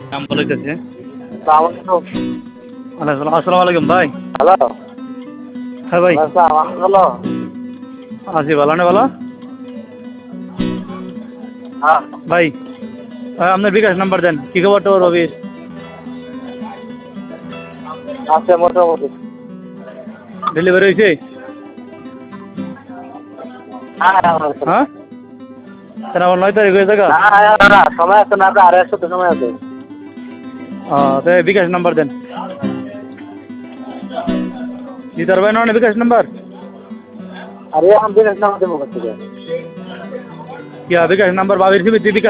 নাম বলেছে। আসসালামু আসসালামু আলাইকুম ভাই। হ্যালো হ্যাঁ ভাই, হ্যালো আছি ভালো না ভালো হ্যাঁ ভাই। আপনার বিকাশ নাম্বার দেন, কি খবর তো রবির? আছে মোটামুটি। ডেলিভারি হয়েছে? হ্যাঁ, কেন আমার 9 তারিখ হয়ে থাকা? সময় আছে না, আর এক সপ্তাহ সময় আছে। তো বিকাশ নাম্বার দেন। দিতে পারবেন না বিকাশ নাম্বার? আর এখন বিকাশ নাম্বার দেবো কোথা থেকে? বিকাশ নাম্বার বাবির বিকাশ